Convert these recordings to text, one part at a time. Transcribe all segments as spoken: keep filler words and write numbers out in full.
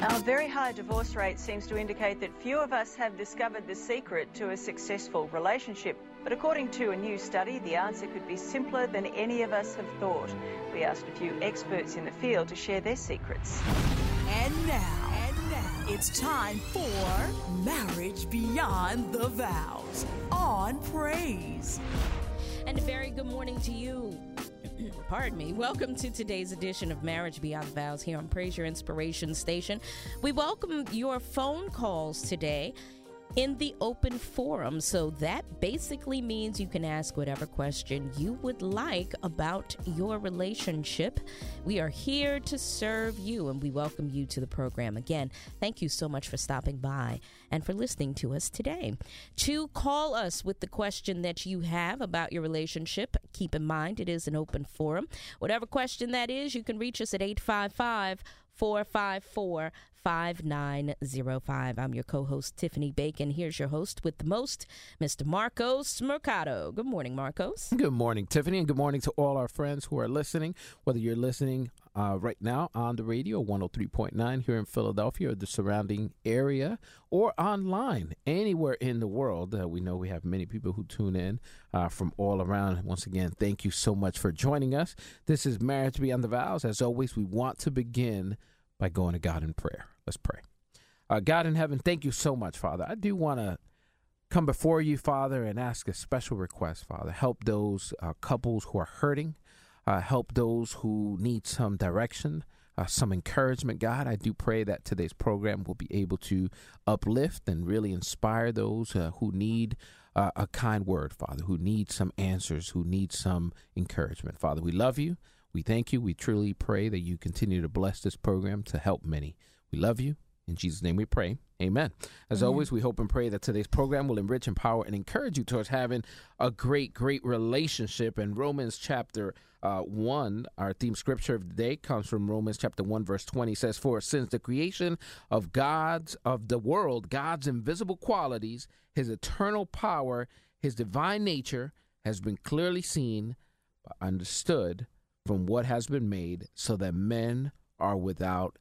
Our very high divorce rate seems to indicate that few of us have discovered the secret to a successful relationship. But according to a new study, the answer could be simpler than any of us have thought. We asked a few experts in the field to share their secrets. And now, and now, it's time for Marriage Beyond the Vows on Praise. And a very good morning to you. Pardon me. Welcome to today's edition of Marriage Beyond the Vows here on Praise Your Inspiration Station. We welcome your phone calls today in the open forum. So that basically means you can ask whatever question you would like about your relationship. We are here to serve you, and we welcome you to the program. Again, thank you so much for stopping by and for listening to us today. To call us with the question that you have about your relationship, keep in mind it is an open forum. Whatever question that is, you can reach us at eight five five, four five four, five nine zero five. I'm your co-host, Tiffany Bacon. Here's your host with the most, Mister Marcos Mercado. Good morning, Marcos. Good morning, Tiffany, and good morning to all our friends who are listening, whether you're listening uh, right now on the radio, one oh three point nine here in Philadelphia or the surrounding area, or online, anywhere in the world. Uh, we know we have many people who tune in uh, from all around. Once again, thank you so much for joining us. This is Marriage Beyond the Vows. As always, we want to begin by going to God in prayer. Let's pray. Uh, God in heaven, thank you so much, Father. I do want to come before you, Father, and ask a special request, Father. Help those uh, couples who are hurting. Uh, help those who need some direction, uh, some encouragement. God, I do pray that today's program will be able to uplift and really inspire those uh, who need uh, a kind word, Father, who need some answers, who need some encouragement. Father, we love you. We thank you. We truly pray that you continue to bless this program to help many. We love you. In Jesus' name we pray. Amen. As mm-hmm. always, we hope and pray that today's program will enrich, empower, and encourage you towards having a great, great relationship. And Romans chapter uh, one, our theme scripture of the day, comes from Romans chapter one, verse twenty. It says, "For since the creation of God's, of the world, God's invisible qualities, his eternal power, his divine nature has been clearly seen, understood from what has been made, so that men are without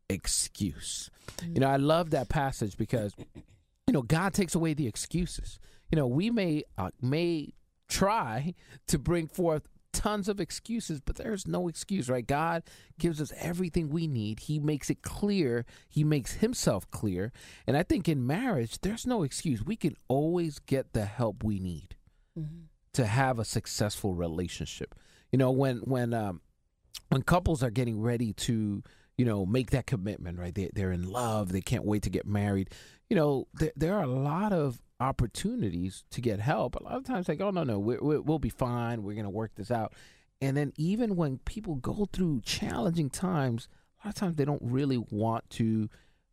excuse." You know, I love that passage because, you know, God takes away the excuses. You know, we may uh, may try to bring forth tons of excuses, but there's no excuse, right? God gives us everything we need. He makes it clear. He makes himself clear. And I think in marriage, there's no excuse. We can always get the help we need mm-hmm. to have a successful relationship. You know, when when um, when couples are getting ready to, you know, make that commitment, right? They, they're in love. They can't wait to get married. You know, there, there are a lot of opportunities to get help. A lot of times, like, oh, no, no, we, we, we'll be fine. We're going to work this out. And then even when people go through challenging times, a lot of times they don't really want to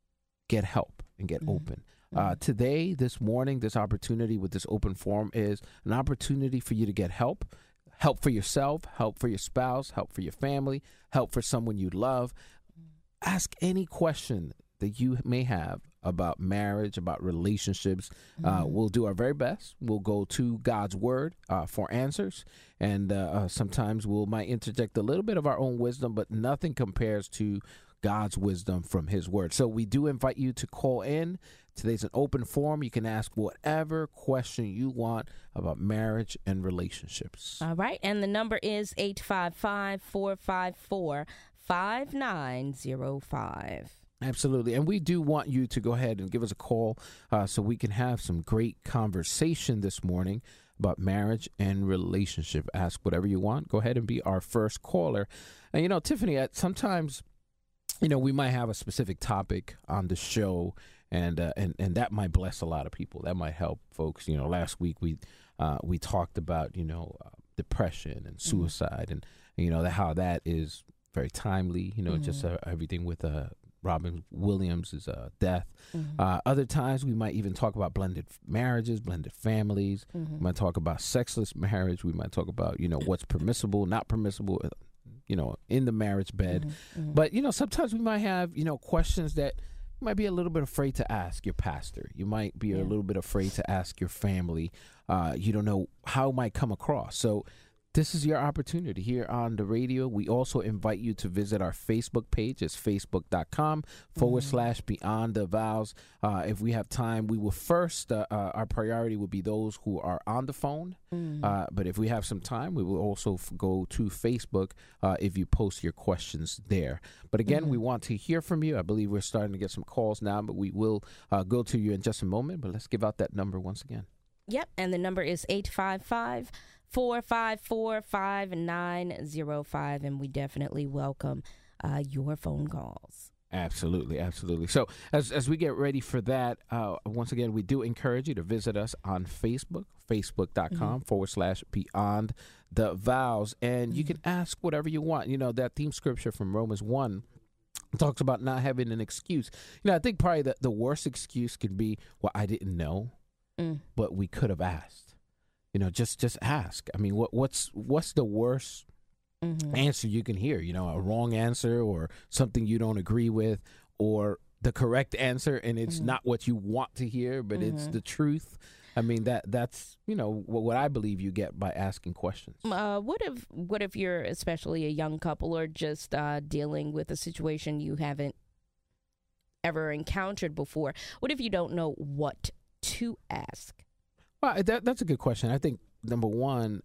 get help and get mm-hmm. open. Uh, today, this morning, this opportunity with this open forum is an opportunity for you to get help. Help for yourself, help for your spouse, help for your family, help for someone you love. Ask any question that you may have about marriage, about relationships. Mm-hmm. Uh, we'll do our very best. We'll go to God's word uh, for answers. And uh, uh, sometimes we'll might interject a little bit of our own wisdom, but nothing compares to God's wisdom from his word. So we do invite you to call in. Today's an open forum. You can ask whatever question you want about marriage and relationships. All right. And the number is eight five five, four five four, five nine zero five. Absolutely. And we do want you to go ahead and give us a call uh, so we can have some great conversation this morning about marriage and relationship. Ask whatever you want. Go ahead and be our first caller. And, you know, Tiffany, at sometimes, you know, we might have a specific topic on the show, and uh, and and that might bless a lot of people. That might help folks. You know, last week we uh, we talked about, you know, uh, depression and suicide, mm-hmm. and, you know, that how that is very timely. You know, mm-hmm. just uh, everything with uh, Robin Williams' uh, death. Mm-hmm. Uh, other times we might even talk about blended marriages, blended families. Mm-hmm. We might talk about sexless marriage. We might talk about, you know, what's permissible, not permissible, you know, in the marriage bed. Mm-hmm. Mm-hmm. But, you know, sometimes we might have, you know, questions that you might be a little bit afraid to ask your pastor. You might be yeah. a little bit afraid to ask your family. Uh, you don't know how it might come across. So this is your opportunity here on the radio. We also invite you to visit our Facebook page. It's facebook.com forward Mm-hmm. slash Beyond the Vows. Uh, if we have time, we will first, uh, uh, our priority would be those who are on the phone. Mm. Uh, but if we have some time, we will also f- go to Facebook uh, if you post your questions there. But again, Mm-hmm. we want to hear from you. I believe we're starting to get some calls now, but we will uh, go to you in just a moment. But let's give out that number once again. Yep, and the number is eight five five, four five four, five nine zero five, and we definitely welcome uh, your phone calls. Absolutely, absolutely. So as as we get ready for that, uh, once again, we do encourage you to visit us on Facebook, facebook.com Mm-hmm. forward slash Beyond the Vows. And you Mm-hmm. can ask whatever you want. You know, that theme scripture from Romans one talks about not having an excuse. You know, I think probably the, the worst excuse could be, well, I didn't know, Mm. but we could have asked. You know, just just ask. I mean, what what's what's the worst Mm-hmm. answer you can hear? You know, a wrong answer or something you don't agree with, or the correct answer and it's Mm-hmm. not what you want to hear, but it's Mhm. the truth. I mean, that that's, you know, what, what I believe you get by asking questions. Uh, what if what if you're especially a young couple or just uh, dealing with a situation you haven't ever encountered before? What if you don't know what to ask? Well, that that's a good question. I think number one,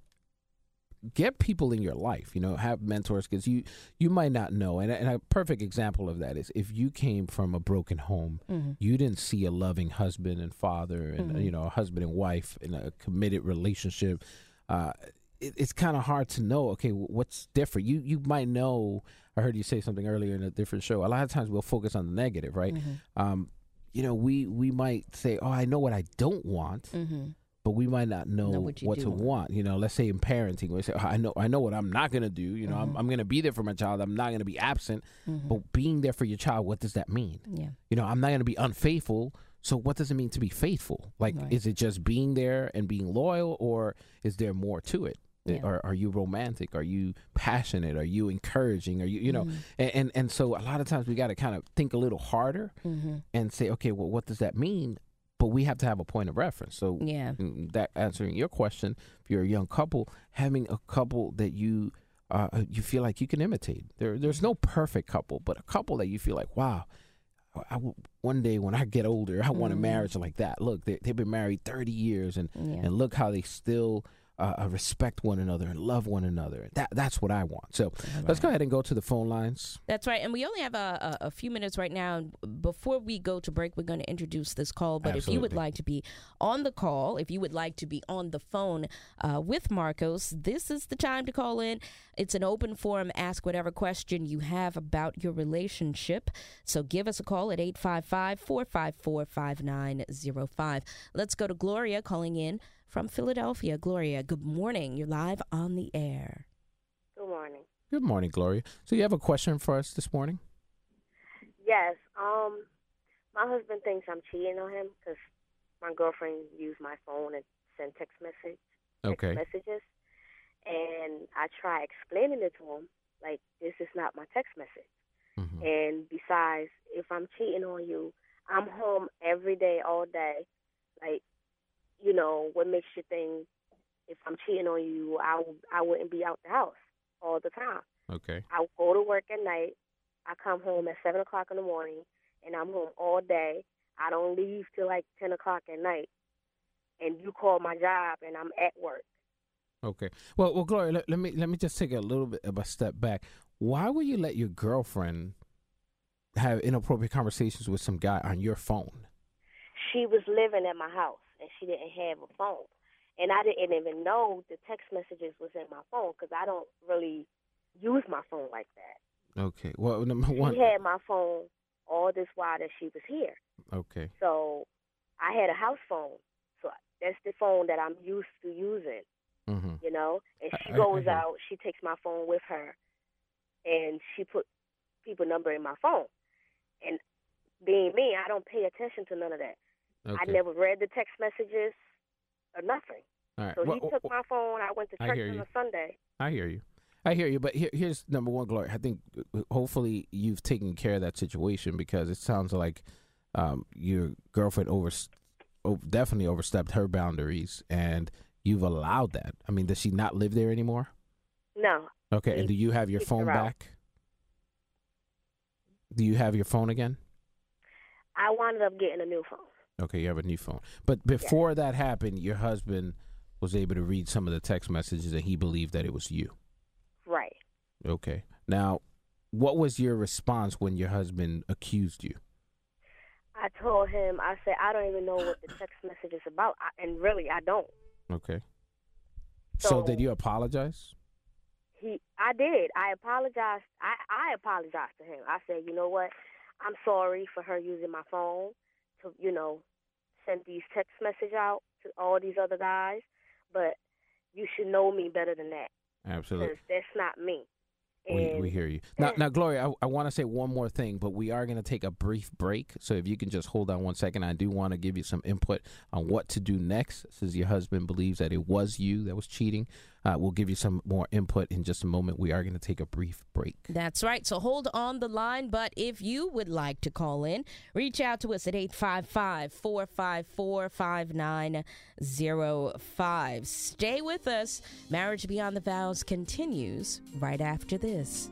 get people in your life, you know, have mentors, because you, you might not know. And, and a perfect example of that is if you came from a broken home, Mm-hmm. you didn't see a loving husband and father and, Mhm. you know, a husband and wife in a committed relationship. Uh, it, it's kind of hard to know, okay, what's different? You, you might know, I heard you say something earlier in a different show. A lot of times we'll focus on the negative, right? Mm-hmm. Um, you know, we, we might say, oh, I know what I don't want. Mm-hmm. But we might not know, Know what, what you to do want. want. You know, let's say in parenting, we say, oh, I know, I know what I'm not going to do. You know, I'm, Mhm. I'm going to be there for my child. I'm not going to be absent. Mm-hmm. But being there for your child, what does that mean? Yeah. You know, I'm not going to be unfaithful. So what does it mean to be faithful? Like, Right. is it just being there and being loyal, or is there more to it? Yeah. Or are you romantic? Are you passionate? Are you encouraging? Are you, you know, Mhm. and, and, and so a lot of times we got to kind of think a little harder Mm-hmm. and say, okay, well, what does that mean? But we have to have a point of reference. So Yeah. mm, that answering your question, if you're a young couple, having a couple that you uh, you feel like you can imitate. There, there's no perfect couple, but a couple that you feel like, wow, I w- one day when I get older, I want a Mhm. marriage like that. Look, they, they've been married thirty years, and Yeah. and look how they still uh, respect one another and love one another. That that's what I want. So let's go ahead and go to the phone lines. That's right. And we only have a, a, a few minutes right now. Before we go to break, we're going to introduce this call. But if you would Absolutely. like to be on the call, if you would like to be on the phone uh, with Marcos, this is the time to call in. It's an open forum. Ask whatever question you have about your relationship. So give us a call at eight five five, four five four, five nine zero five. Let's go to Gloria calling in from Philadelphia. Gloria, good morning. You're live on the air. Good morning. Good morning, Gloria. So you have a question for us this morning? Yes. Um, my husband thinks I'm cheating on him because my girlfriend used my phone and sent text message, text Okay. messages, and I try explaining it to him like this is not my text message. Mhm. And besides, if I'm cheating on you, I'm home every day, all day. Like, you know, what makes you think if I'm cheating on you, I w- I wouldn't be out the house all the time? Okay. I go to work at night. I come home at seven o'clock in the morning, and I'm home all day. I don't leave till like ten o'clock at night. And you call my job, and I'm at work. Okay. Well, well, Gloria, let, let me let me just take a little bit of a step back. Why would you let your girlfriend have inappropriate conversations with some guy on your phone? She was living at my house, and she didn't have a phone. And I didn't even know the text messages was in my phone because I don't really use my phone like that. Okay. Well, number one. She had my phone all this while that she was here. Okay. So I had a house phone. So that's the phone that I'm used to using. Mm-hmm. You know, and I- she I- I goes hear you. out, she takes my phone with her, and she put people number in my phone. And being me, I don't pay attention to none of that. Okay. I never read the text messages or nothing. All right. So Well, he well, took well, my phone. I went to I church hear on you. a Sunday. I hear you. I hear you. But here, here's number one, Gloria. I think uh, hopefully you've taken care of that situation, because it sounds like um, your girlfriend over, oh, definitely overstepped her boundaries, and you've allowed that. I mean, does she not live there anymore? No. Okay, He and do you have your kicked phone her out. back? Do you have your phone again? I wound up getting a new phone. Okay, you have a new phone. But before yes. that happened, your husband was able to read some of the text messages and he believed that it was you. Right. Okay. Now, what was your response when your husband accused you? I told him, I said, I don't even know what the text message is about. I, and really, I don't. Okay. So, So did you apologize? He, I did. I apologized. I, I apologized to him. I said, you know what? I'm sorry for her using my phone to, you know, send these text messages out to all these other guys. But you should know me better than that. Absolutely. Because that's not me. We, we hear you. Now, now Gloria, I, I want to say one more thing, but we are going to take a brief break. So if you can just hold on one second, I do want to give you some input on what to do next, since your husband believes that it was you that was cheating. Uh, we'll give you some more input in just a moment. We are going to take a brief break. That's right. So hold on the line. But if you would like to call in, reach out to us at eight five five, four five four, five nine zero five. Stay with us. Marriage Beyond the Vows continues right after this.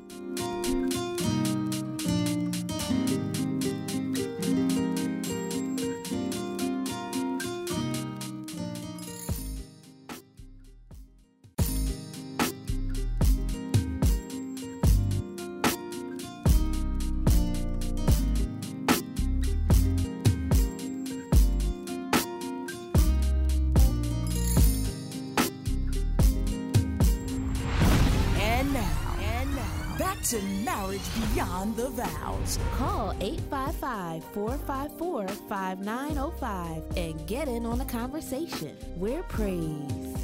To Marriage Beyond the Vows. Call eight five five, four five four, five nine zero five and get in on the conversation. We're praised.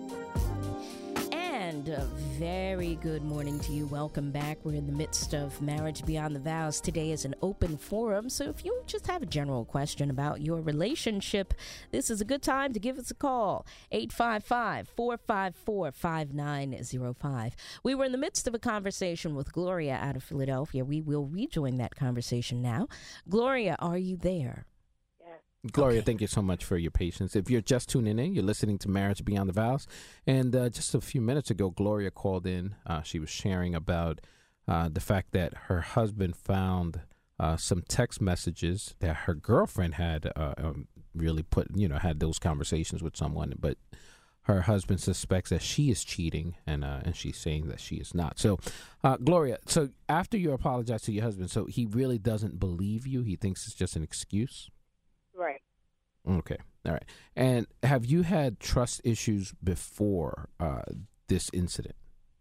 And a very good morning to you. Welcome back. We're in the midst of Marriage Beyond the Vows. Today is an open forum, so if you just have a general question about your relationship, this is a good time to give us a call. eight five five, four five four, five nine zero five. We were in the midst of a conversation with Gloria out of Philadelphia. We will rejoin that conversation now. Gloria, are you there? Gloria, okay. Thank you so much for your patience. If you're just tuning in, you're listening to Marriage Beyond the Vows. And uh, just a few minutes ago, Gloria called in. Uh, she was sharing about uh, the fact that her husband found uh, some text messages that her girlfriend had uh, um, really put, you know, had those conversations with someone. But her husband suspects that she is cheating, and uh, and she's saying that she is not. So, uh, Gloria, so after you apologize to your husband, so he really doesn't believe you? He thinks it's just an excuse? Right. Okay. All right. And have you had trust issues before uh, this incident?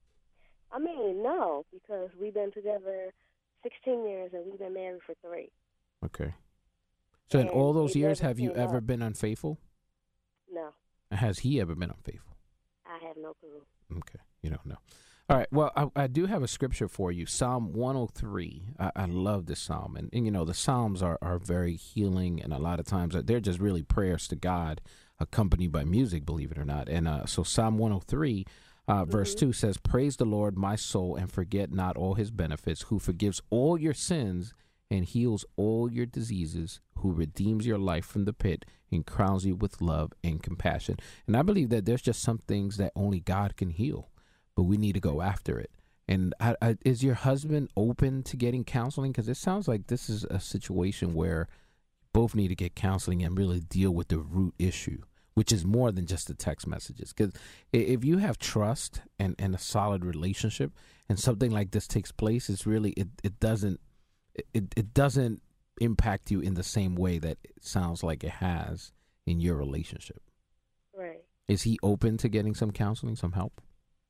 I mean, no, because we've been together sixteen years and we've been married for three. Okay. So and in all those years, have have you ever up. been unfaithful? No. Has he ever been unfaithful? I have no clue. Okay. You don't know. All right. Well, I, I do have a scripture for you. Psalm one oh three. I, I love this psalm. And, and, you know, the Psalms are, are very healing. And a lot of times they're just really prayers to God accompanied by music, believe it or not. And uh, so Psalm one oh three, uh, mm-hmm. verse two says, "Praise the Lord, my soul, and forget not all his benefits, who forgives all your sins and heals all your diseases, who redeems your life from the pit and crowns you with love and compassion." And I believe that there's just some things that only God can heal, but we need to go after it. And I, I, is your husband open to getting counseling? Because it sounds like this is a situation where both need to get counseling and really deal with the root issue, which is more than just the text messages. Because if you have trust and, and a solid relationship and something like this takes place, it's really, it, it doesn't, it, it doesn't impact you in the same way that it sounds like it has in your relationship. Right. Is he open to getting some counseling, some help?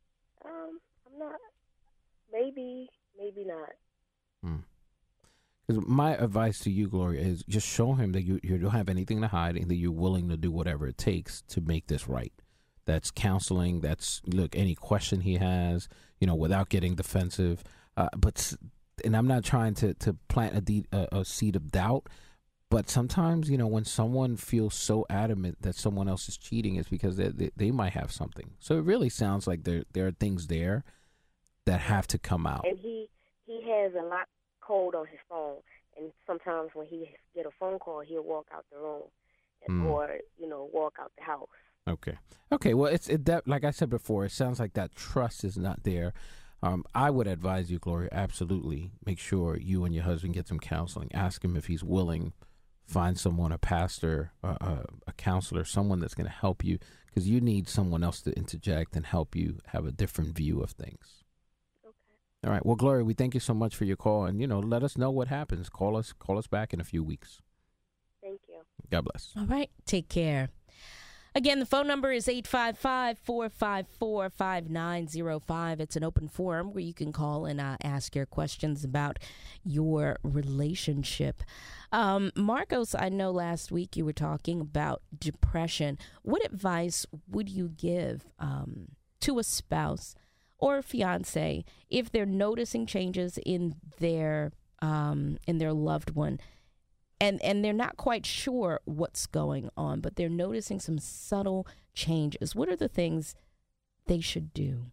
Maybe, maybe not. Because my advice to you, Gloria, is just show him that you, you don't have anything to hide and that you're willing to do whatever it takes to make this right. That's counseling. That's, look, any question he has, you know, without getting defensive. Uh, but, and I'm not trying to, to plant a, de- a, a seed of doubt, but sometimes, you know, when someone feels so adamant that someone else is cheating, it's because they, they, they might have something. So it really sounds like there there are things there that have to come out. And he, he has a lock code on his phone. And sometimes when he get a phone call, he'll walk out the room and, mm. or, you know, walk out the house. Okay. Okay. Well, it's it that like I said before, it sounds like that trust is not there. Um, I would advise you, Gloria, absolutely make sure you and your husband get some counseling. Ask him if he's willing. Find someone, a pastor, uh, a, a counselor, someone that's going to help you, because you need someone else to interject and help you have a different view of things. Okay. All right. Well, Gloria, we thank you so much for your call, and you know, let us know what happens. Call us, call us back in a few weeks. Thank you. God bless. All right. Take care. Again, the phone number is eight five five, four five four, five nine zero five. It's an open forum where you can call and uh, ask your questions about your relationship. Um, Marcos, I know last week you were talking about depression. What advice would you give um, to a spouse or a fiance if they're noticing changes in their um, in their loved one? And and they're not quite sure what's going on, but they're noticing some subtle changes. What are the things they should do?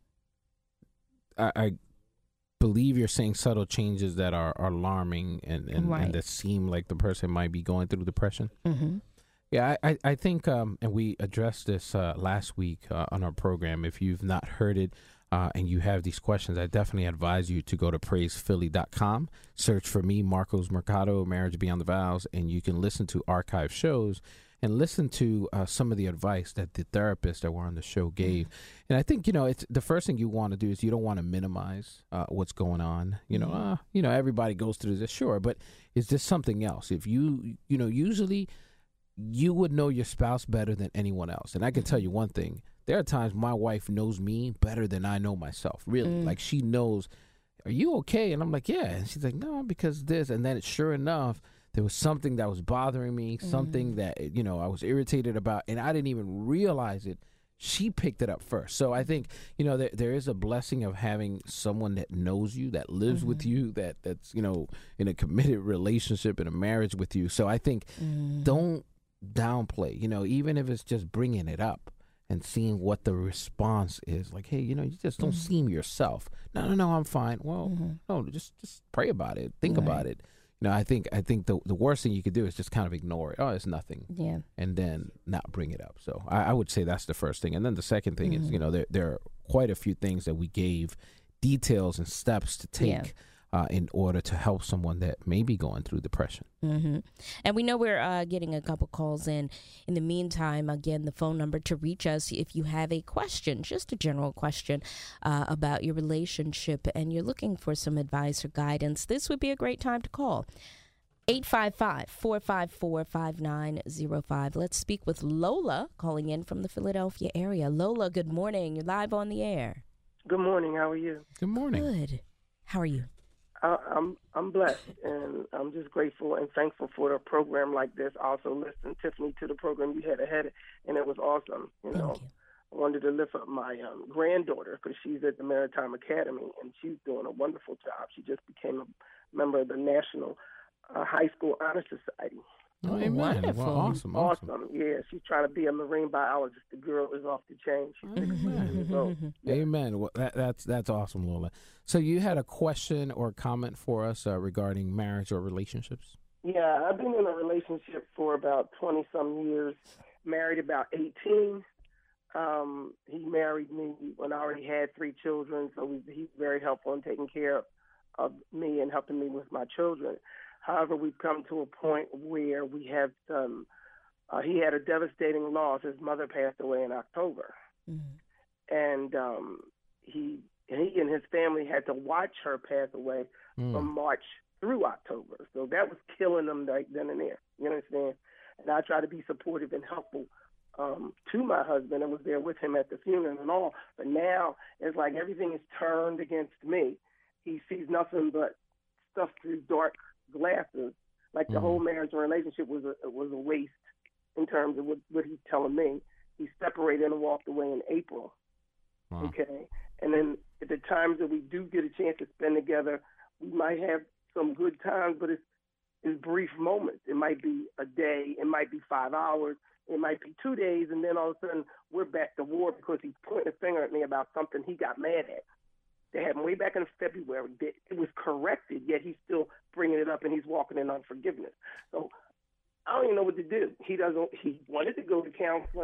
I, I believe you're saying subtle changes that are, are alarming and, and, Right. and that seem like the person might be going through depression. Mm-hmm. Yeah, I, I, I think, um, and we addressed this uh, last week uh, on our program. If you've not heard it, Uh, and you have these questions, I definitely advise you to go to praise philly dot com, search for me, Marcos Mercado, Marriage Beyond the Vows, and you can listen to archive shows and listen to uh, some of the advice that the therapists that were on the show gave. Mm-hmm. And I think, you know, it's the first thing you want to do is you don't want to minimize uh, what's going on. You know, mm-hmm. uh, you know, everybody goes through this, sure, but is this something else? If you, you know, usually you would know your spouse better than anyone else. And I can tell you one thing. There are times my wife knows me better than I know myself, really. Mm. Like, she knows, are you okay? And I'm like, yeah. And she's like, no, because this. And then, sure enough, there was something that was bothering me, mm. something that, you know, I was irritated about, and I didn't even realize it. She picked it up first. So I think, you know, there, there is a blessing of having someone that knows you, that lives mm-hmm. with you, that that's, you know, in a committed relationship, in a marriage with you. So I think mm. don't downplay, you know, even if it's just bringing it up. And seeing what the response is, like, hey, you know, you just don't mm-hmm. seem yourself. No, no, no, I'm fine. Well, mm-hmm. no, just just pray about it, think right. about it. You know, I think I think the the worst thing you could do is just kind of ignore it. Oh, it's nothing. Yeah. And then not bring it up. So I, I would say that's the first thing. And then the second thing mm-hmm. is, you know, there there are quite a few things that we gave details and steps to take. Yeah. Uh, in order to help someone that may be going through depression. Mm-hmm. And we know we're uh, getting a couple calls in. In the meantime, again, the phone number to reach us if you have a question, just a general question uh, about your relationship and you're looking for some advice or guidance, this would be a great time to call. eight five five, four five four, five nine zero five. Let's speak with Lola calling in from the Philadelphia area. Lola, good morning. You're live on the air. Good morning. How are you? Good morning. Good. How are you? Uh, I'm I'm blessed, and I'm just grateful and thankful for a program like this. I also listened, Tiffany, to the program you had ahead, and it was awesome. You know, Thank you. I wanted to lift up my um, granddaughter because she's at the Maritime Academy, and she's doing a wonderful job. She just became a member of the National uh, High School Honor Society. Oh, amen. Wonderful. Well, awesome, awesome. Awesome. Yeah, she's trying to be a marine biologist. The girl is off the chain. She's sixteen years old. Yeah. Amen. Well, that, that's that's awesome, Lola. So you had a question or comment for us uh, regarding marriage or relationships? Yeah, I've been in a relationship for about twenty-some years, married about eighteen. Um, he married me when I already had three children, so we, he's very helpful in taking care of me and helping me with my children. However, we've come to a point where we have um, uh, he had a devastating loss. His mother passed away in October. Mm-hmm. And um, he he and his family had to watch her pass away mm. from March through October. So that was killing them right then and there. You understand? And I try to be supportive and helpful um, to my husband and was there with him at the funeral and all. But now it's like everything is turned against me. He sees nothing but stuff through dark glasses. Like the mm-hmm. whole marriage and relationship was a was a waste in terms of what, what he's telling me. He separated and walked away in April. Wow. Okay, and then at the times that we do get a chance to spend together, we might have some good times, but it's it's brief moments. It might be a day, it might be five hours, it might be two days, and then all of a sudden we're back to war because he's pointing a finger at me about something he got mad at. They had him way back in February. It was corrected, yet he's still bringing it up, and he's walking in unforgiveness. So I don't even know what to do. He doesn't. He wanted to go to counseling.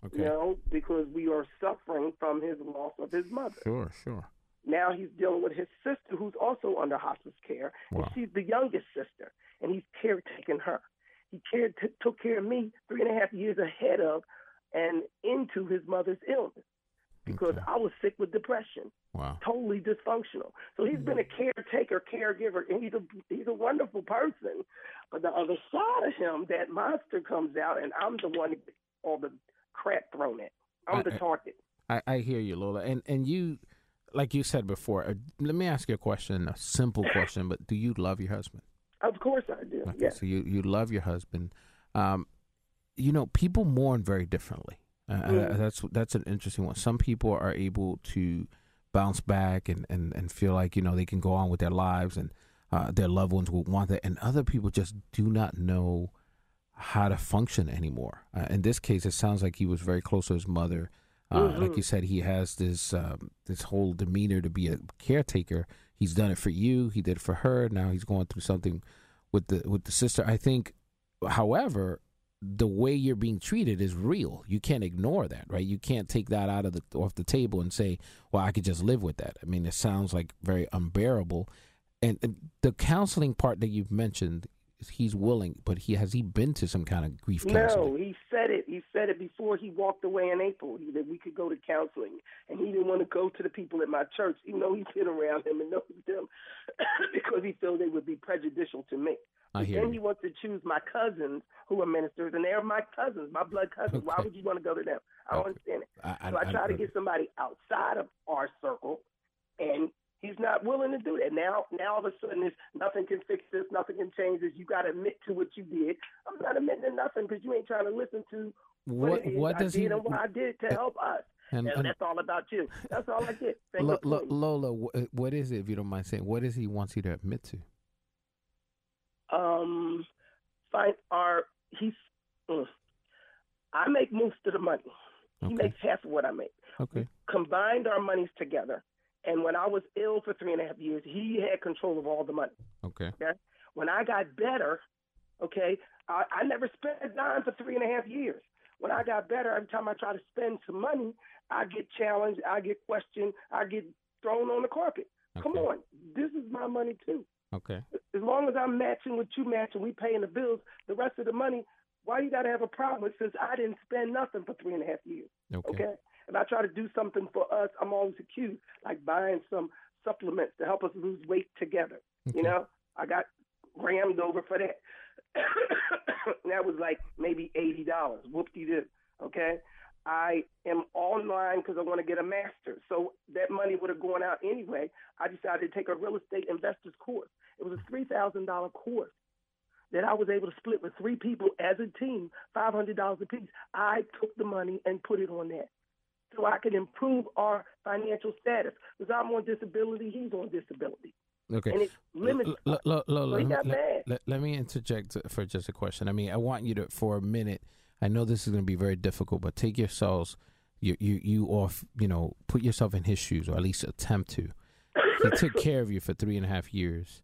Okay. You know, because we are suffering from his loss of his mother. Sure, sure. Now he's dealing with his sister, who's also under hospice care, Wow. and she's the youngest sister, and he's caretaking her. He cared, t- took care of me three and a half years ahead of and into his mother's illness because Okay. I was sick with depression, Wow. totally dysfunctional. So he's been a caretaker, caregiver, and he's a he's a wonderful person. But the other side of him, that monster comes out, and I'm the one that gets all the crap thrown at. I'm I- the target. I, I hear you, Lola. And and you, like you said before, uh, let me ask you a question, a simple question, but do you love your husband? Of course I do. Okay, Yes. so you, you love your husband. Um, you know, people mourn very differently. Uh, Mm. uh, that's that's an interesting one. Some people are able to bounce back and, and, and feel like, you know, they can go on with their lives and uh, their loved ones will want that. And other people just do not know how to function anymore. Uh, in this case, it sounds like he was very close to his mother. Uh, Mhm. Like you said, he has this um, this whole demeanor to be a caretaker. He's done it for you. He did it for her. Now he's going through something with the with the sister. I think, however, the way you're being treated is real. You can't ignore that, right? You can't take that out of the off the table and say, "Well, I could just live with that." I mean, it sounds like very unbearable. And, and the counseling part that you've mentioned, he's willing, but he has he been to some kind of grief counseling? No, he said it. He said it before he walked away in April he, that we could go to counseling, and he didn't want to go to the people at my church, even though he's been around him and knows them, because he felt they would be prejudicial to me. I But hear then you. he wants to choose my cousins who are ministers, and they're my cousins, my blood cousins. Why Okay. would you want to go to them? I don't Okay. understand it. I, So I try to get somebody outside of our circle, and he's not willing to do that. Now, now all of a sudden, it's nothing can fix this, nothing can change this. You got to admit to what you did. I'm not admitting to nothing because you ain't trying to listen to what, What it is what I does did he? and what I did to help us. And, And and that's all about you. That's all I get. Thank Lo- you, Lo- please. Lola, wh- what is it? If you don't mind saying, what is he wants you to admit to? Um, find our he's. Mm, I make most of the money. He Okay. makes half of what I make. Okay. Combined our monies together, and when I was ill for three and a half years, he had control of all the money. Okay. Okay? When I got better, okay, I, I never spent a dime for three and a half years. When I got better, every time I try to spend some money, I get challenged, I get questioned, I get thrown on the carpet. Come Okay. on, this is my money too. Okay. As long as I'm matching what you match and we paying the bills, the rest of the money, why you got to have a problem with since I didn't spend nothing for three and a half years? Okay. Okay? If I try to do something for us, I'm always accused, like buying some supplements to help us lose weight together. Okay. You know, I got rammed over for that. That was like maybe eighty dollars. Whoop-de-doo, okay? I am online because I want to get a master's. So that money would have gone out anyway. I decided to take a real estate investor's course. It was a three thousand dollars course that I was able to split with three people as a team, five hundred dollars apiece. I took the money and put it on that so I could improve our financial status. Because I'm on disability, he's on disability. Okay. And it's limited. L- l- l- So he let, got me- mad. let, let me interject for just a question. I mean, I want you to, for a minute, I know this is going to be very difficult, but take yourselves, you, you, you off, you know, put yourself in his shoes, or at least attempt to. He took care of you for three and a half years.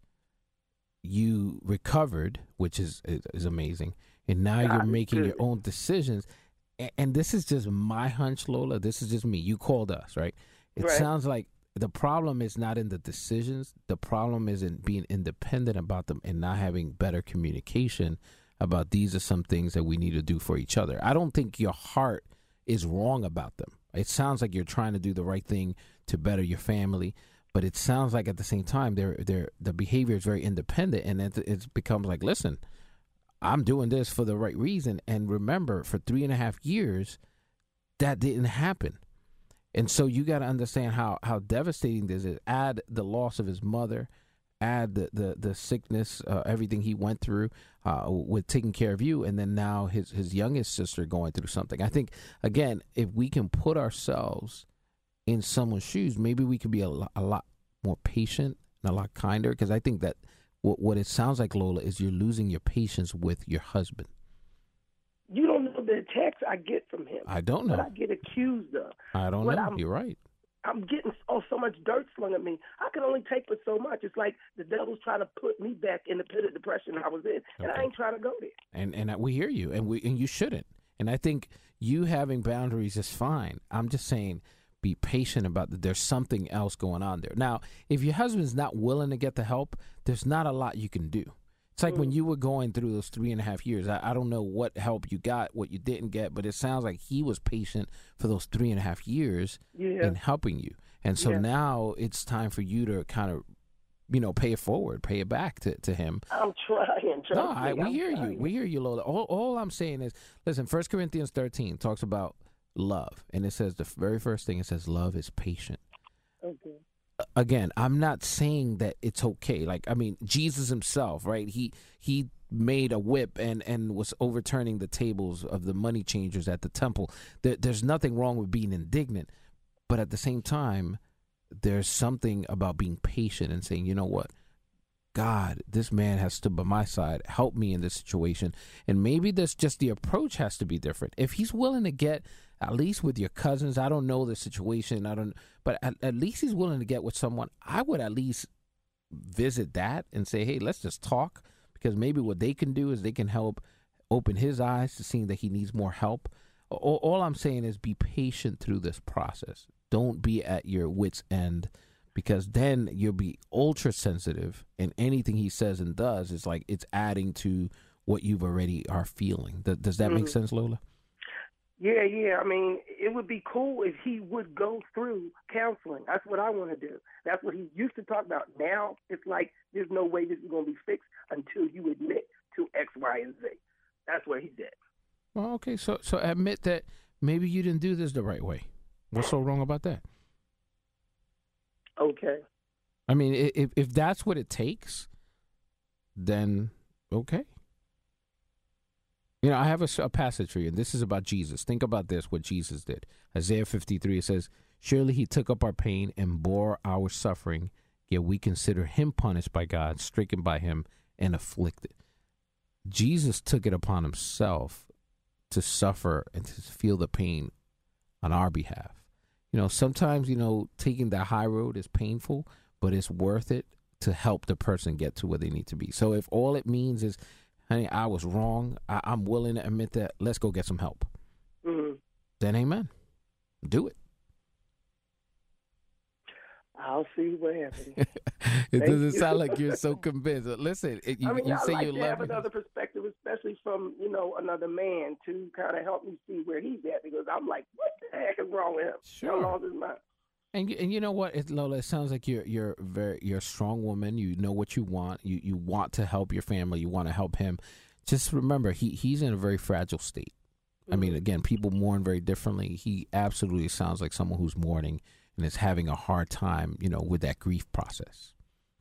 You recovered, which is, is, is amazing. And now God you're is making your good. own decisions. And, and this is just my hunch, Lola. This is just me. You called us, right? It Right. sounds like the problem is not in the decisions. The problem is in being independent about them and not having better communication about these are some things that we need to do for each other. I don't think your heart is wrong about them. It sounds like you're trying to do the right thing to better your family, but it sounds like at the same time they're, they're, the behavior is very independent, and it, it becomes like, listen, I'm doing this for the right reason. And remember, for three and a half years, that didn't happen. And so you got to understand how, how devastating this is. Add the loss of his mother, add the, the, the sickness, uh, everything he went through uh, with taking care of you, and then now his, his youngest sister going through something. I think, again, if we can put ourselves in someone's shoes, maybe we could be a lot, a lot more patient and a lot kinder, because I think that what, what it sounds like, Lola, is you're losing your patience with your husband. You don't know the attacks I get from him. I don't know. What I get accused of. I don't What know. I'm- You're right. I'm getting oh so much dirt slung at me. I can only take but so much. It's like the devil's trying to put me back in the pit of depression I was in, and Okay. I ain't trying to go there. And and we hear you, and we and you shouldn't. And I think you having boundaries is fine. I'm just saying be patient about that. There's something else going on there. Now, if your husband's not willing to get the help, there's not a lot you can do. It's like mm. when you were going through those three and a half years. I, I don't know what help you got, what you didn't get, but it sounds like he was patient for those three and a half years yeah. in helping you. And so yeah. now it's time for you to kind of, you know, pay it forward, pay it back to, to him. I'm trying. No, I, we I'm hear trying. you. We hear you, Lola. All, all I'm saying is, listen, First Corinthians thirteen talks about love. And it says the very first thing, it says love is patient. Okay. Again, I'm not saying that it's okay. Like, I mean, Jesus himself, right? He he made a whip and, and was overturning the tables of the money changers at the temple. There, there's nothing wrong with being indignant. But at the same time, there's something about being patient and saying, you know what? God, this man has stood by my side. Help me in this situation. And maybe this just the approach has to be different. If he's willing to get, at least with your cousins, I don't know the situation, I don't, but at, at least he's willing to get with someone, I would at least visit that and say, hey, let's just talk, because maybe what they can do is they can help open his eyes to seeing that he needs more help. All, all I'm saying is be patient through this process. Don't be at your wit's end, because then you'll be ultra sensitive, and anything he says and does is like it's adding to what you've already are feeling. Th- does that mm-hmm. make sense, Lola? Yeah, yeah. I mean, it would be cool if he would go through counseling. That's what I want to do. That's what he used to talk about. Now it's like there's no way this is going to be fixed until you admit to X, Y, and Z. That's what he did. Well, okay, so so admit that maybe you didn't do this the right way. What's so wrong about that? Okay. I mean, if if that's what it takes, then okay. You know, I have a, a passage for you, and this is about Jesus. Think about this, what Jesus did. Isaiah fifty-three, it says, surely he took up our pain and bore our suffering, yet we consider him punished by God, stricken by him, and afflicted. Jesus took it upon himself to suffer and to feel the pain on our behalf. You know, sometimes, you know, taking that high road is painful, but it's worth it to help the person get to where they need to be. So if all it means is, honey, I was wrong, I, I'm willing to admit that, let's go get some help. Mm-hmm. Then amen. Do it. I'll see what happens. It Thank doesn't you. sound like you're so convinced. Listen, it, you, I mean, you I say like you to love have him. another perspective, especially from, you know, another man to kind of help me see where he's at, because I'm like, what the heck is wrong with him? Sure. How long is mine? And and you know what, it, Lola, it sounds like you're you're very you're a strong woman. You know what you want. You you want to help your family. You want to help him. Just remember, he he's in a very fragile state. Mm-hmm. I mean, again, people mourn very differently. He absolutely sounds like someone who's mourning and is having a hard time, you know, with that grief process.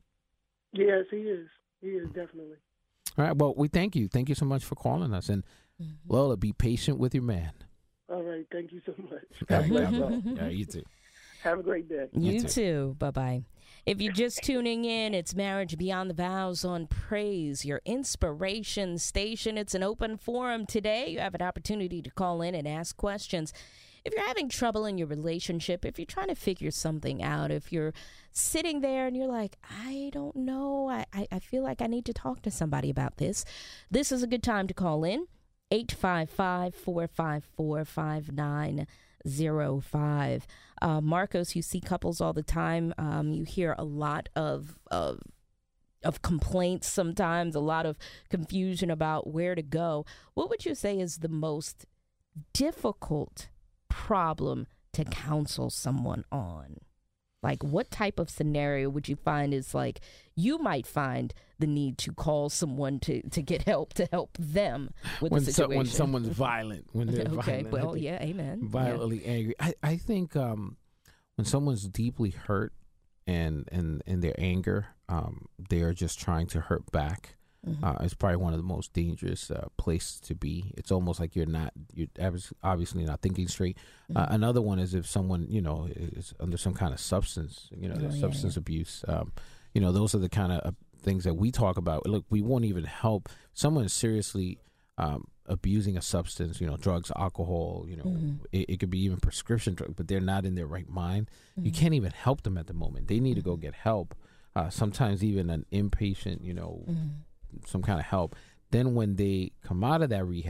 Yes, he is. He is, definitely. All right. Well, we thank you. Thank you so much for calling us. And mm-hmm. Lola, be patient with your man. All right. Thank you so much. God bless you. Yeah, you too. Have a great day. You, you too. too. Bye-bye. If you're just tuning in, it's Marriage Beyond the Vows on Praise, your inspiration station. It's an open forum today. You have an opportunity to call in and ask questions. If you're having trouble in your relationship, if you're trying to figure something out, if you're sitting there and you're like, I don't know, I, I, I feel like I need to talk to somebody about this, this is a good time to call in. eight five five, four five four, five nine zero five. Uh, Marcos, you see couples all the time. Um, you hear a lot of, of of complaints sometimes, a lot of confusion about where to go. What would you say is the most difficult problem to counsel someone on? Like, what type of scenario would you find is like you might find the need to call someone to, to get help to help them with when the situation? So, when someone's violent, when they're okay, violent, well, yeah, amen. Violently yeah. angry. I, I think um, when someone's deeply hurt and and in their anger, um, they are just trying to hurt back. Mm-hmm. Uh, it's probably one of the most dangerous uh, places to be. It's almost like you're not, you're obviously not thinking straight. Mm-hmm. Uh, another one is if someone, you know, is under some kind of substance, you know, oh, yeah, substance yeah. abuse. Um, you know, those are the kind of uh, things that we talk about. Look, we won't even help someone seriously um, abusing a substance, you know, drugs, alcohol, you know, mm-hmm. it, it could be even prescription drugs, but they're not in their right mind. Mm-hmm. You can't even help them at the moment. They need mm-hmm. to go get help. Uh, sometimes even an inpatient, you know, mm-hmm. some kind of help. Then when they come out of that rehab,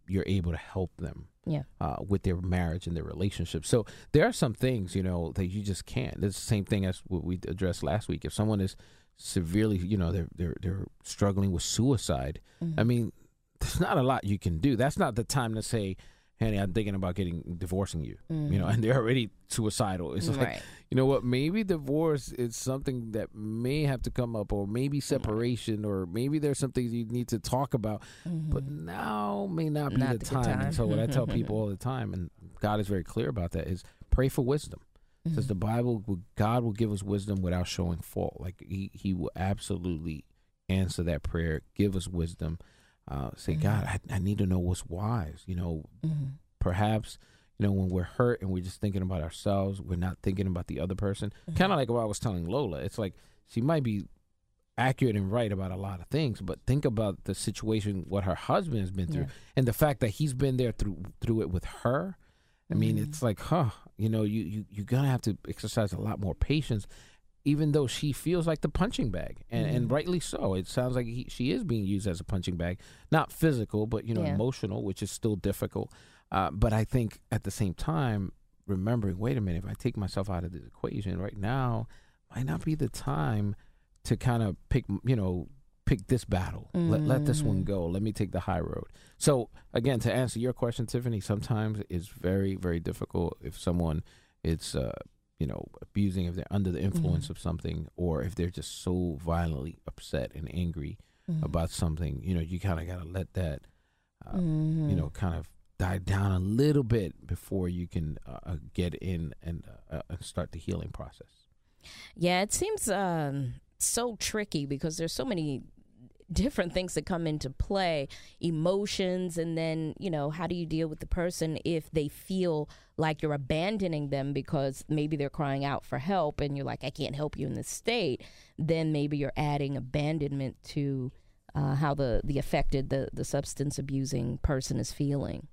you're able to help them Yeah. uh, with their marriage and their relationship. So there are some things, you know, that you just can't. It's the same thing as what we addressed last week. If someone is severely, you know, they're they're they're struggling with suicide, Mm-hmm. I mean, there's not a lot you can do. That's not the time to say, honey, I'm thinking about getting divorcing you, you know, and they're already suicidal. It's like, Right. you know what, maybe divorce is something that may have to come up, or maybe separation, or maybe there's some things you need to talk about, but now may not be Not the the time. good time. And so what I tell people all the time, and God is very clear about that, is pray for wisdom. It says the Bible, will- God will give us wisdom without showing fault. Like he, he will absolutely answer that prayer, give us wisdom. Uh, say, God, I, I need to know what's wise. You know, perhaps, you know, when we're hurt and we're just thinking about ourselves, we're not thinking about the other person. Kind of like what I was telling Lola. It's like she might be accurate and right about a lot of things, but think about the situation, what her husband has been through, Yeah. and the fact that he's been there through through it with her. I mean, it's like, huh, you know, you, you, you're going to have to exercise a lot more patience, even though she feels like the punching bag, and, and rightly so. It sounds like he, she is being used as a punching bag, not physical, but, you know, Yeah. emotional, which is still difficult. Uh, but I think at the same time, remembering, wait a minute, if I take myself out of the equation right now, might not be the time to kind of pick, you know, pick this battle. Let, let this one go. Let me take the high road. So again, to answer your question, Tiffany, sometimes it's very, very difficult if someone it's, uh, you know, abusing, if they're under the influence of something, or if they're just so violently upset and angry about something, you know, you kind of got to let that, uh, you know, kind of die down a little bit before you can uh, get in and uh, uh, start the healing process. Yeah, it seems um, so tricky because there's so many different things that come into play, emotions, and then, you know, how do you deal with the person if they feel like you're abandoning them because maybe they're crying out for help and you're like, I can't help you in this state. Then maybe you're adding abandonment to uh, how the, the affected, the, the substance abusing person is feeling.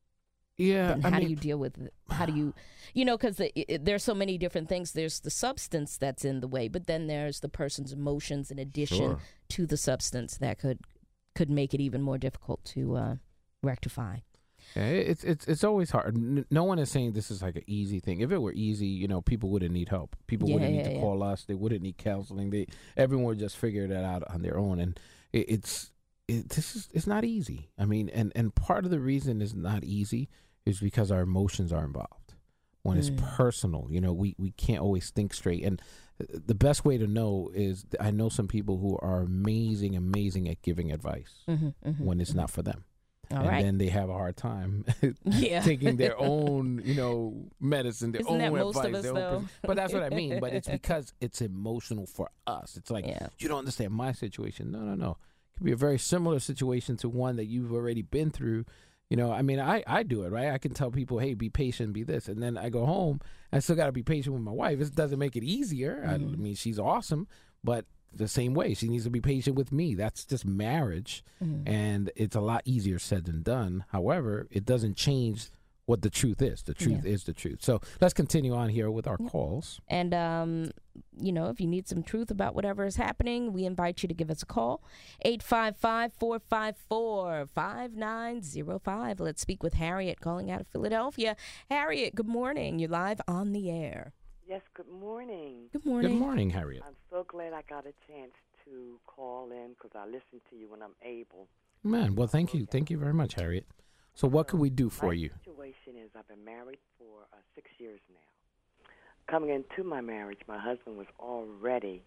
Yeah. And I how mean, do you deal with it? How do you, you know, because the, there's so many different things. There's the substance that's in the way, but then there's the person's emotions in addition Sure. to the substance that could could make it even more difficult to uh, rectify. Yeah, it's it's it's always hard. N- No one is saying this is like an easy thing. If it were easy, you know, people wouldn't need help. People Yeah, wouldn't need yeah, to yeah. call us. They wouldn't need counseling. They everyone would just figure that out on their own. And it, it's it, this is it's not easy. I mean, and and part of the reason it's not easy is because our emotions are involved. When it's personal, you know, we we can't always think straight. And the best way to know is I know some people who are amazing, amazing at giving advice when it's not for them. All and right. then they have a hard time Yeah. taking their own, you know, medicine, their Isn't own that most of advice. us, their own though? pers- but that's what I mean. But it's because it's emotional for us. It's like, Yeah. you don't understand my situation. No, no, no. It could be a very similar situation to one that you've already been through. You know, I mean, I, I do it, right? I can tell people, hey, be patient, be this. And then I go home, I still got to be patient with my wife. It doesn't make it easier. I, I mean, she's awesome, but the same way, she needs to be patient with me. That's just marriage. And it's a lot easier said than done. However, it doesn't change what the truth is. The truth Yeah. is the truth. So let's continue on here with our calls. And, um, you know, if you need some truth about whatever is happening, we invite you to give us a call. eight five five, four five four, five nine zero five. Let's speak with Harriet calling out of Philadelphia. Harriet, good morning. You're live on the air. Yes, good morning. Good morning. Good morning, Harriet. I'm so glad I got a chance to call in because I listen to you when I'm able. Man, well, thank you. Thank you very much, Harriet. So what can we do for my you? situation is I've been married for uh, six years now. Coming into my marriage, my husband was already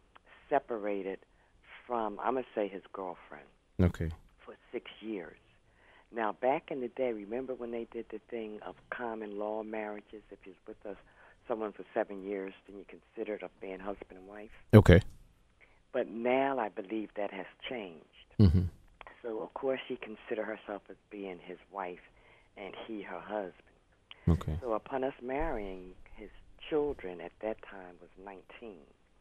separated from, I'm going to say, his girlfriend Okay. for six years. Now, back in the day, remember when they did the thing of common law marriages? If you're with us, someone for seven years, then you considered a being husband and wife. Okay. But now I believe that has changed. Mm-hmm. So, of course, she considered herself as being his wife and he her husband. Okay. So upon us marrying, his children at that time was nineteen.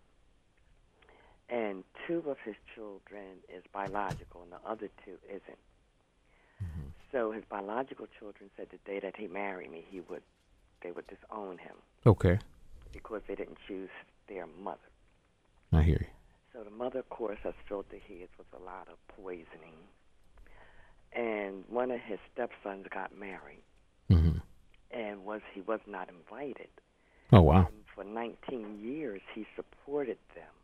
And two of his children is biological and the other two isn't. Mm-hmm. So his biological children said the day that he married me, he would, they would disown him Okay. because they didn't choose their mother. I hear you. So the mother, of course, has filled the heads with a lot of poisoning. and one of his stepsons got married, Mm-hmm. and was he was not invited. Oh, wow. And for nineteen years, he supported them.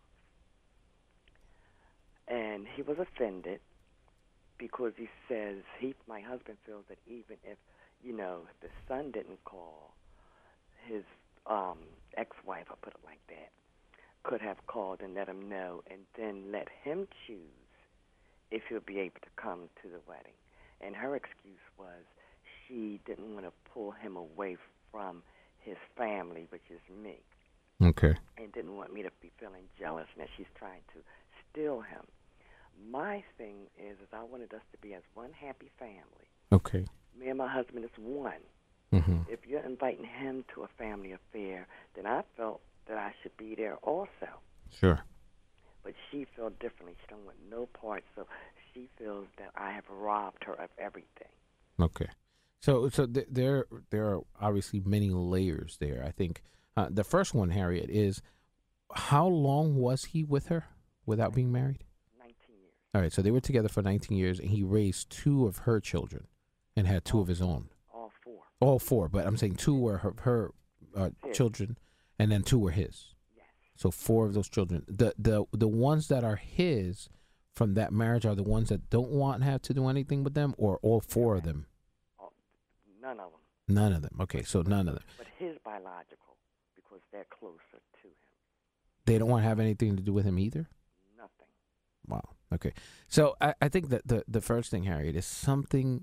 And he was offended because he says, he, my husband feels that even if, you know, if the son didn't call, his um, ex-wife, I'll put it like that, could have called and let him know and then let him choose if he'll be able to come to the wedding. And her excuse was she didn't want to pull him away from his family, which is me. Okay. And didn't want me to be feeling jealous and that she's trying to steal him. My thing is, is I wanted us to be as one happy family. Okay. Me and my husband is one. Mm-hmm. If you're inviting him to a family affair, then I felt that I should be there also. Sure. But she felt differently. She don't want no part, so she feels that I have robbed her of everything. Okay. So so th- there there are obviously many layers there. I think uh, the first one, Harriet, is how long was he with her without being married? nineteen years. All right, so they were together for nineteen years, and he raised two of her children and had two all, of his own. All four. All four, but I'm saying two were her, her uh, children, and then two were his. Yes. So four of those children. The the the ones that are his from that marriage are the ones that don't want to have to do anything with them, or all four of them? All, none of them. None of them. Okay, so none of them. But his biological, because they're closer to him. They don't want to have anything to do with him either? Nothing. Wow. Okay. So I, I think that the, the first thing, Harriet, is something,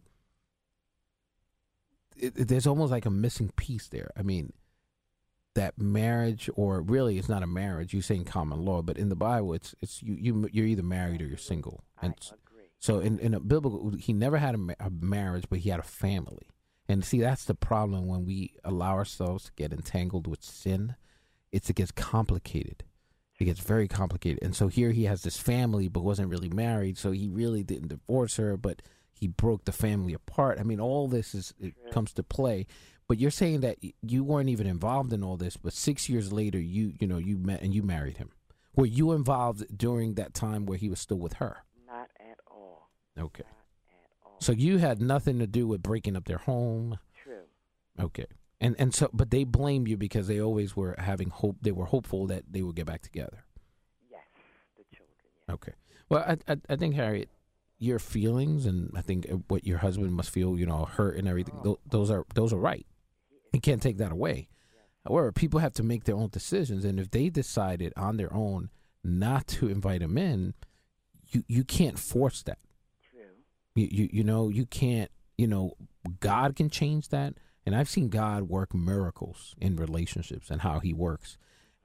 it, it, there's almost like a missing piece there. I mean, that marriage, or really it's not a marriage, you're saying common law, but in the Bible, it's it's you, you, you're either married or you're single. And I agree. So in, in a biblical, he never had a, ma- a marriage, but he had a family. And see, that's the problem when we allow ourselves to get entangled with sin. It's, it gets complicated. It gets very complicated. And so here he has this family, but wasn't really married. So he really didn't divorce her, but he broke the family apart. I mean, all this is it Sure. comes to play. But you're saying that you weren't even involved in all this, but six years later, you you know, you met and you married him. Were you involved during that time where he was still with her? Not at all. Okay. Not at all. So you had nothing to do with breaking up their home. True. Okay. And and so, but they blamed you because they always were having hope. They were hopeful that they would get back together. Yes, the children. Yes. Okay. Well, I I, I think, Harriet, your feelings, and I think what your husband must feel, you know, hurt and everything. Th- those are those are right. You can't take that away. However, people have to make their own decisions, and if they decided on their own not to invite him in, you you can't force that. True. You you you know you can't. You know, God can change that. And I've seen God work miracles in relationships and how he works.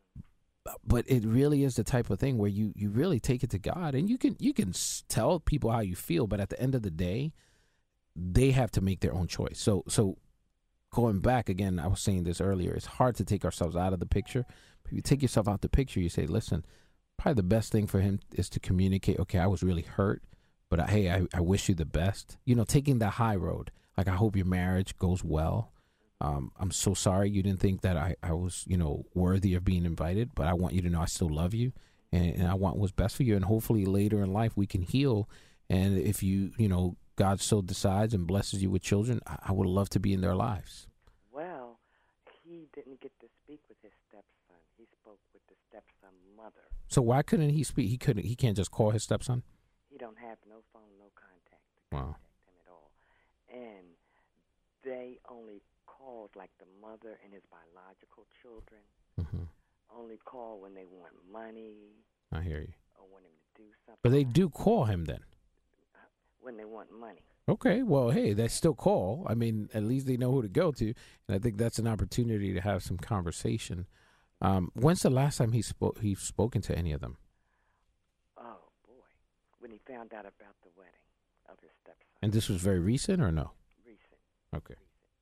But it really is the type of thing where you, you really take it to God, and you can you can tell people how you feel. But at the end of the day, they have to make their own choice. So so going back again, I was saying this earlier, it's hard to take ourselves out of the picture. If you take yourself out the picture, you say, listen, probably the best thing for him is to communicate, okay, I was really hurt, but I, hey, I, I wish you the best. You know, taking the high road. Like, I hope your marriage goes well. Um, I'm so sorry you didn't think that I, I was, you know, worthy of being invited, but I want you to know I still love you, and, and I want what's best for you. And hopefully later in life we can heal. And if you, you know, God so decides and blesses you with children, I, I would love to be in their lives. Well, he didn't get to speak with his stepson. He spoke with the stepson mother. So why couldn't he speak? He couldn't. He can't just call his stepson. He don't have no phone, no contact to Wow. contact him at all. And they only called, like the mother and his biological children, Mm-hmm. only call when they want money I hear you. or want him to do something. But they do call him then. When they want money. Okay, well, hey, they still call. I mean, at least they know who to go to, and I think that's an opportunity to have some conversation. Um, when's the last time he spoke? He's spoken to any of them? Oh, boy. When he found out about the wedding of his stepson. And this was very recent, or no? Recent. Okay.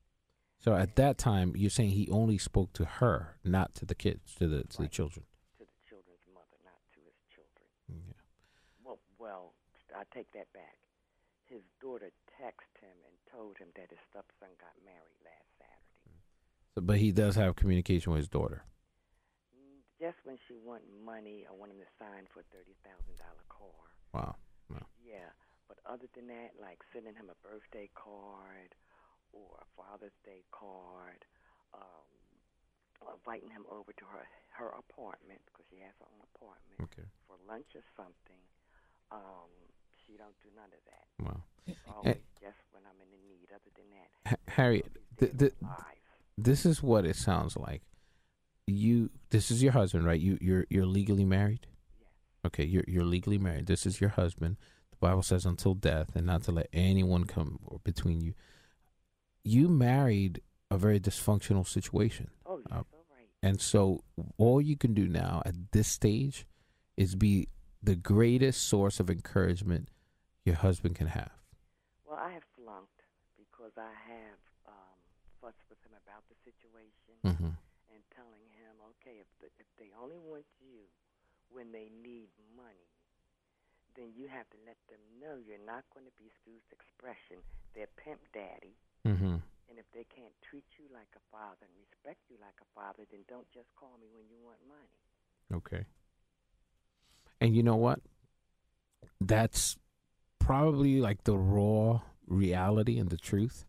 So at that time, you're saying he only spoke to her, not to the kids, to the to the Right. children. To the children's mother, not to his children. Yeah. Well, well, I take that back. His daughter texted him and told him that his stepson got married last Saturday. So, but he does have communication with his daughter. Mm, Just when she wanted money or wanted him to sign for a thirty thousand dollars car. Wow. Wow. Yeah, But other than that, like sending him a birthday card or a Father's Day card, um, inviting him over to her her apartment, because she has her own apartment, Okay. for lunch or something. Um, she don't do none of that. Wow. It's always just when I'm in the need. Other than that, Ha- Harriet, th- th- this is what it sounds like. You, this is your husband, right? You, you're you're legally married. Yes. Okay, you're you're legally married. This is your husband. The Bible says until death, and not to let anyone come between you. You married a very dysfunctional situation. Oh, yes, Uh, all right. And so all you can do now at this stage is be the greatest source of encouragement your husband can have. Well, I have flunked because I have um, fussed with him about the situation Mm-hmm. and telling him, okay, if, the, if they only want you when they need money, then you have to let them know you're not going to be, excuse the expression, their pimp daddy. Mm-hmm. And if they can't treat you like a father and respect you like a father, then don't just call me when you want money. Okay. And you know what? That's probably like the raw reality and the truth.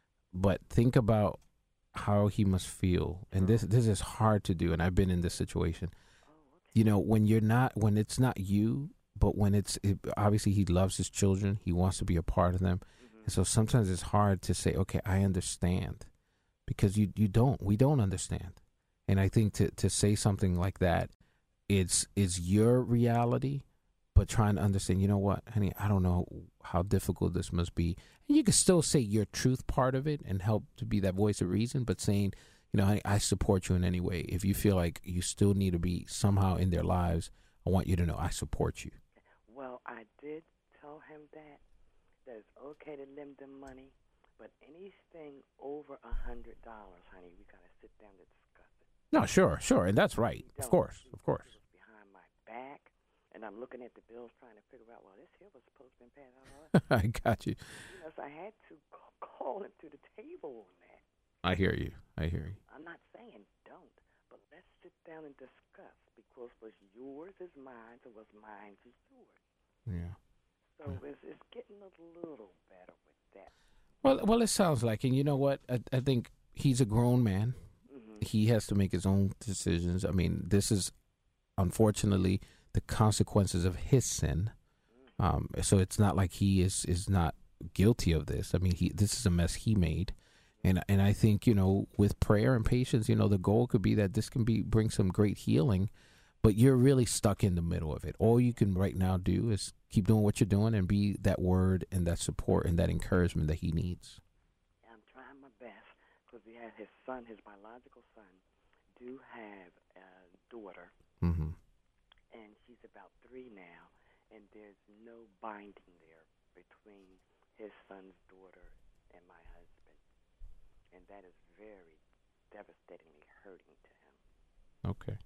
But think about how he must feel. And this this is hard to do, and I've been in this situation. Oh, okay. You know, when you're not, when it's not you, but when it's, it, obviously he loves his children. He wants to be a part of them. Mm-hmm. And so sometimes it's hard to say, okay, I understand. Because you, you don't. We don't understand. And I think to, to say something like that, it's, it's your reality, but trying to understand, you know what, honey, I don't know how difficult this must be. And you can still say your truth part of it and help to be that voice of reason, but saying, you know, honey, I support you in any way. If you feel like you still need to be somehow in their lives, I want you to know I support you. Well, I did tell him that, that it's okay to lend them money, but anything over a hundred dollars, honey, we gotta sit down and discuss it. No, sure, sure, and that's right. Of Don't course, do of course. it behind my back, and I'm looking at the bills trying to figure out, well, this here was supposed to be paid out. I got you. You know, so I had to c- call him to the table on that. I hear you. I hear you. I'm not saying don't, but let's sit down and discuss, because what's yours is mine, and what's mine is yours. Yeah. So it's, it's getting a little better with that. Well, well, it sounds like, and you know what? I, I think he's a grown man. Mm-hmm. He has to make his own decisions. I mean, this is unfortunately the consequences of his sin. Um, so it's not like he is, is not guilty of this. I mean, he this is a mess he made. And and I think, you know, with prayer and patience, you know, the goal could be that this can be bring some great healing, but you're really stuck in the middle of it. All you can right now do is keep doing what you're doing and be that word and that support and that encouragement that he needs. I'm trying my best, because he had his son, his biological son, do have a daughter, Mm-hmm. and she's about three now, and there's no binding there between his son's daughter and my husband, and that is very devastatingly hurting to him. Okay.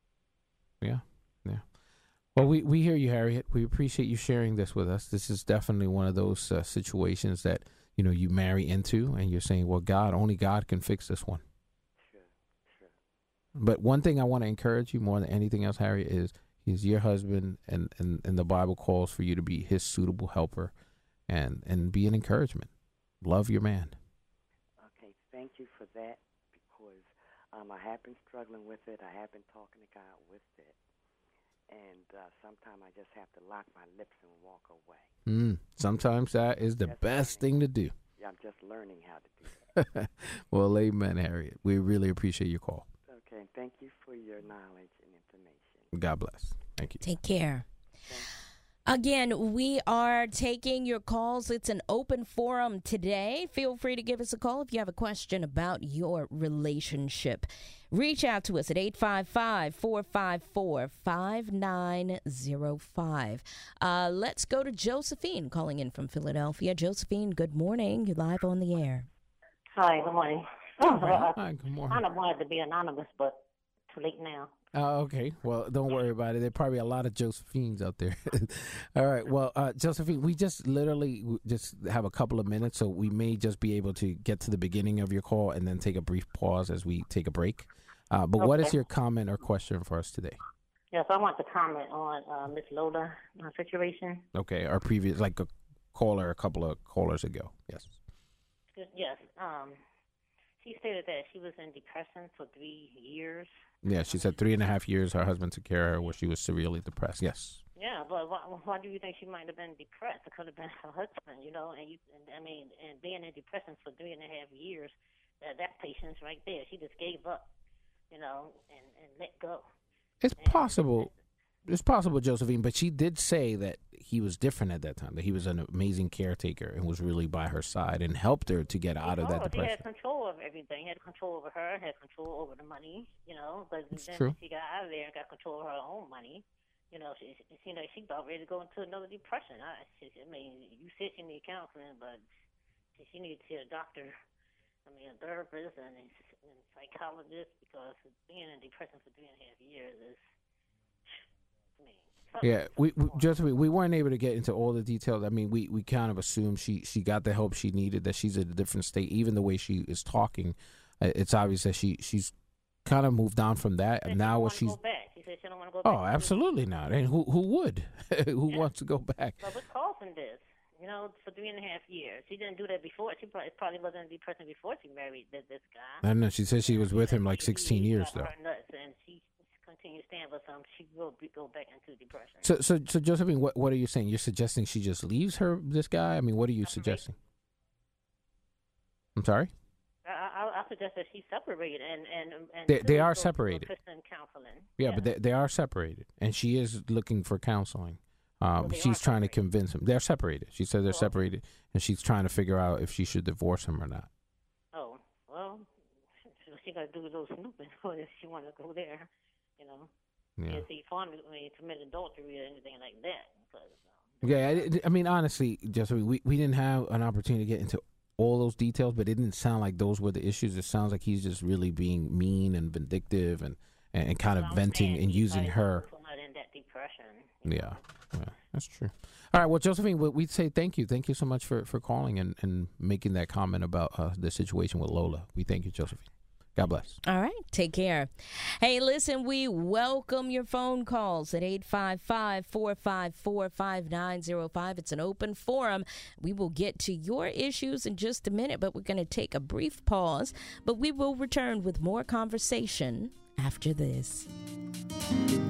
Yeah, yeah. Well, we, we hear you, Harriet. We appreciate you sharing this with us. This is definitely one of those uh, situations that, you know, you marry into, and you're saying, well, God, only God can fix this one. Sure, sure. But one thing I want to encourage you more than anything else, Harriet, is he's your husband, and, and, and the Bible calls for you to be his suitable helper and, and be an encouragement. Love your man. Okay, thank you for that, because um, I have been struggling with it. I have been talking to God with it. And uh, sometimes I just have to lock my lips and walk away. Mm, sometimes that is the Just best learning. thing to do. Yeah, I'm just learning how to do that. Well, amen, Harriet. We really appreciate your call. Okay, thank you for your knowledge and information. God bless. Thank you. Take care. Again, we are taking your calls. It's an open forum today. Feel free to give us a call if you have a question about your relationship. Reach out to us at eight five five, four five four, five nine zero five. Uh, let's go to Josephine calling in from Philadelphia. Josephine, good morning. You're live on the air. Hi, good morning. Hi, good I morning. kind of wanted to be anonymous, but too late now. Uh, okay. Well, don't worry about it. There are probably a lot of Josephines out there. All right. Well, uh, Josephine, we just literally just have a couple of minutes, so we may just be able to get to the beginning of your call and then take a brief pause as we take a break. Uh, but okay. What is your comment or question for us today? Yes, I want to comment on uh, Miss Lola uh, situation. Okay. Our previous, like a caller a couple of callers ago. Yes. Yes. Um, she stated that she was in depression for three years. Yeah, she said three and a half years her husband took care of her where she was severely depressed. Yes. Yeah, but why, why do you think she might have been depressed? It could have been her husband, you know, and you, and, I mean, and being in depression for three and a half years, that, that patience right there, she just gave up, you know, and, and let go. It's and, possible. It's possible, Josephine, but she did say that he was different at that time, that he was an amazing caretaker and was really by her side and helped her to get out of that depression. He had control of everything. He had control over her, had control over the money, you know, but That's then true. she got out of there and got control of her own money. You know, she, she, you know, she about ready to go into another depression. I, she, I mean, you said she needed counseling, but she, she needs to see a doctor, I mean, a therapist and a, and a psychologist, because being in depression for three and a half years is, I mean, Yeah, we, we Josephine, we weren't able to get into all the details. I mean, we, we kind of assumed she, she got the help she needed, that she's in a different state. Even the way she is talking, it's obvious that she she's kind of moved on from that. And now what she's... She said she don't want to go oh, back. absolutely not. And who who would? who yeah. wants to go back? But what's causing this? You know, for three and a half years. She didn't do that before. She probably, probably wasn't in depression before she married this, this guy. I don't know. She said she was with him like sixteen years, though. Her nuts, and she continues staying with him. She will be, go back into depression. So, so, so, Josephine, what what are you saying? You're suggesting she just leaves her, this guy? I mean, what are you suggesting? I'm sorry? I, I, I suggest that she's separated, and and, and they, they are go separated. Christian counseling. Yeah, yeah, but they, they are separated, and she is looking for counseling. Um, well, she's trying to convince him. They're separated. She said they're oh. separated, and she's trying to figure out if she should divorce him or not. Oh, well, she got to do a little snooping if she want to go there, you know. Yeah. And see, farm, I mean, commit adultery or anything like that. Because, um, yeah, I, I mean, honestly, just we we didn't have an opportunity to get into all those details, but it didn't sound like those were the issues. It sounds like he's just really being mean and vindictive and, and, and kind of venting and using her. In that depression. Yeah, yeah, that's true. All right, well, Josephine, we'd say thank you. Thank you so much for, for calling and, and making that comment about uh, the situation with Lola. We thank you, Josephine. God bless. All right. Take care. Hey, listen, we welcome your phone calls at eight five five, four five four, five nine zero five. It's an open forum. We will get to your issues in just a minute, but we're going to take a brief pause. But we will return with more conversation after this.